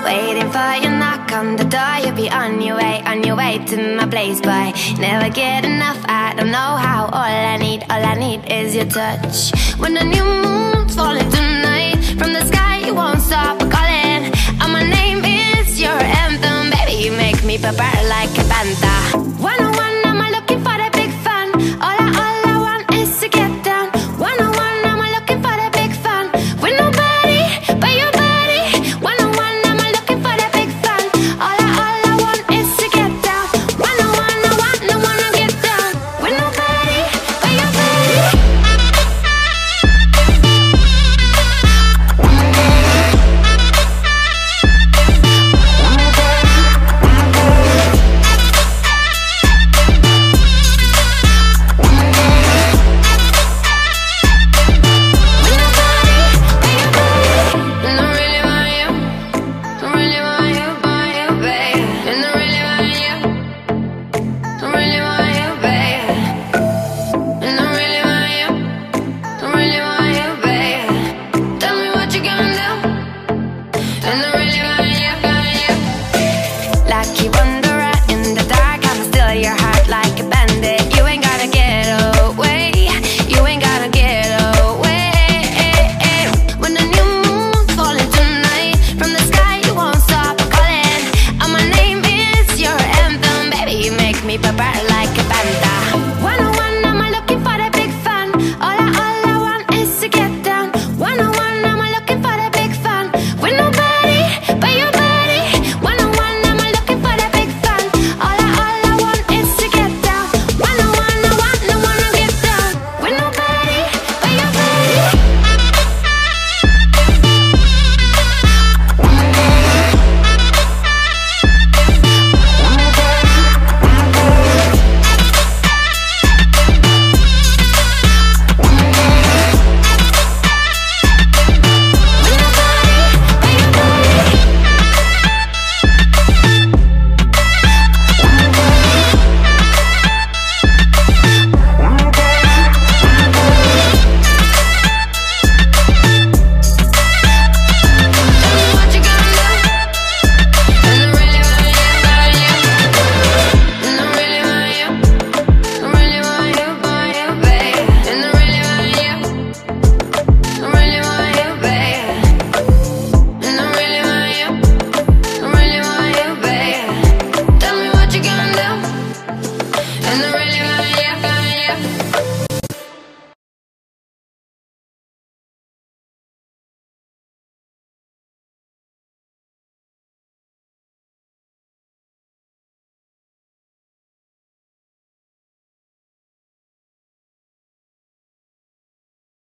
Waiting for your knock on the door. You'll be on your way to my place, boy. Never get enough, I don't know how. All I need is your touch. When the new moon's